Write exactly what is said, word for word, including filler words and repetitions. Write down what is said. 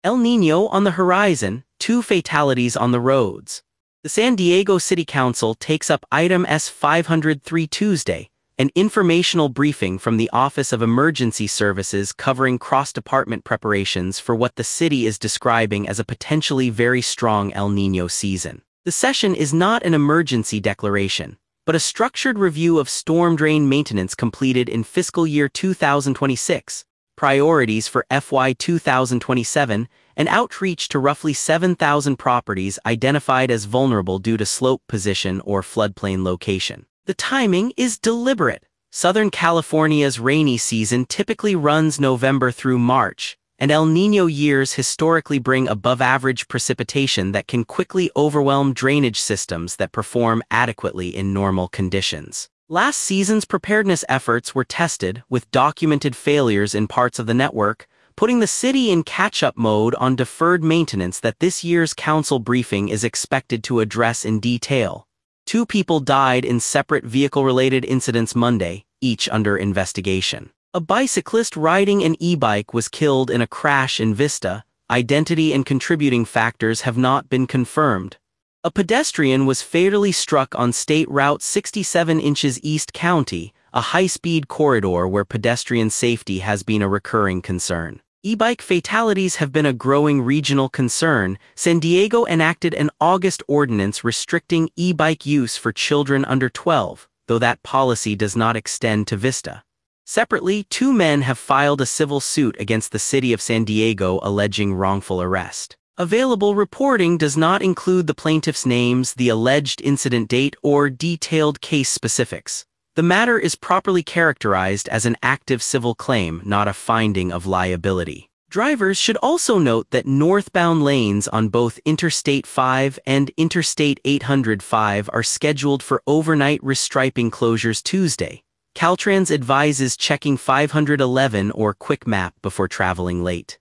El Niño on the horizon, two fatalities on the roads. The San Diego City Council takes up item S five oh three Tuesday, an informational briefing from the Office of Emergency Services covering cross-department preparations for what the city is describing as a potentially very strong El Niño season. The session is not an emergency declaration, but a structured review of storm drain maintenance completed in fiscal year two thousand twenty-six, priorities for F Y two thousand twenty-seven, and outreach to roughly seven thousand properties identified as vulnerable due to slope position or floodplain location. The timing is deliberate. Southern California's rainy season typically runs November through March, and El Niño years historically bring above-average precipitation that can quickly overwhelm drainage systems that perform adequately in normal conditions. Last season's preparedness efforts were tested with documented failures in parts of the network, putting the city in catch-up mode on deferred maintenance that this year's council briefing is expected to address in detail. Two people died in separate vehicle-related incidents Monday, each under investigation. A bicyclist riding an e-bike was killed in a crash in Vista. Identity and contributing factors have not been confirmed. A pedestrian was fatally struck on State Route sixty-seven inches East County, a high-speed corridor where pedestrian safety has been a recurring concern. E-bike fatalities have been a growing regional concern. San Diego enacted an August ordinance restricting e-bike use for children under twelve, though that policy does not extend to Vista. Separately, two men have filed a civil suit against the city of San Diego alleging wrongful arrest. Available reporting does not include the plaintiffs' names, the alleged incident date, or detailed case specifics. The matter is properly characterized as an active civil claim, not a finding of liability. Drivers should also note that northbound lanes on both Interstate five and Interstate eight oh five are scheduled for overnight restriping closures Tuesday. Caltrans advises checking five eleven or Quick Map before traveling late.